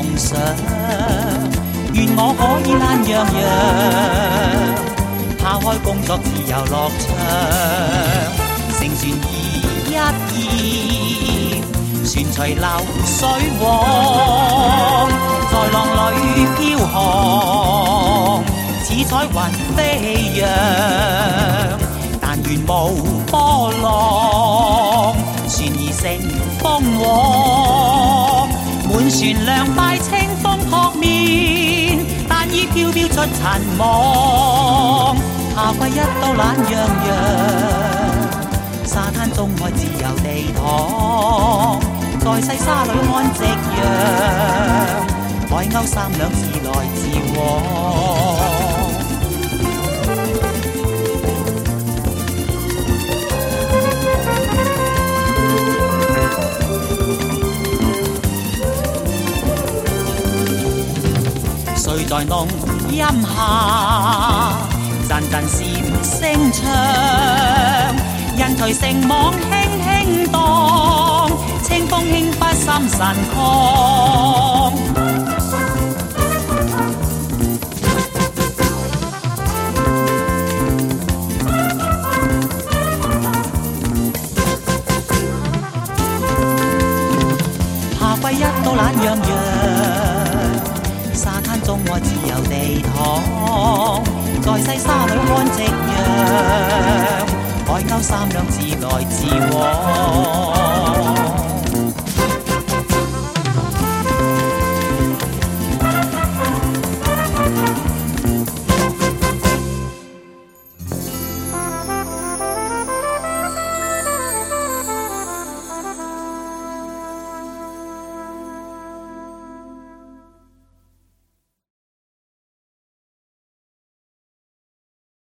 夢想，願我可以懶洋洋，拋開工作自由樂場，乘船移一頁，船隨流水往，在浪裏飄航，似彩雲飛揚，但願無波浪，船兒乘風往，滿船涼快清風撲面，但已飄飄出塵網，夏季一到懶洋洋，沙灘中愛自由地躺，在細沙裏看夕陽，海鷗三兩自來自往。誰在濃蔭下陣陣蟬聲唱，人隨成網輕輕蕩，清風輕拂心神曠。夏季一到懶洋洋，沙灘中愛自由地躺，在細沙裏看夕陽，海鷗三兩自來自往。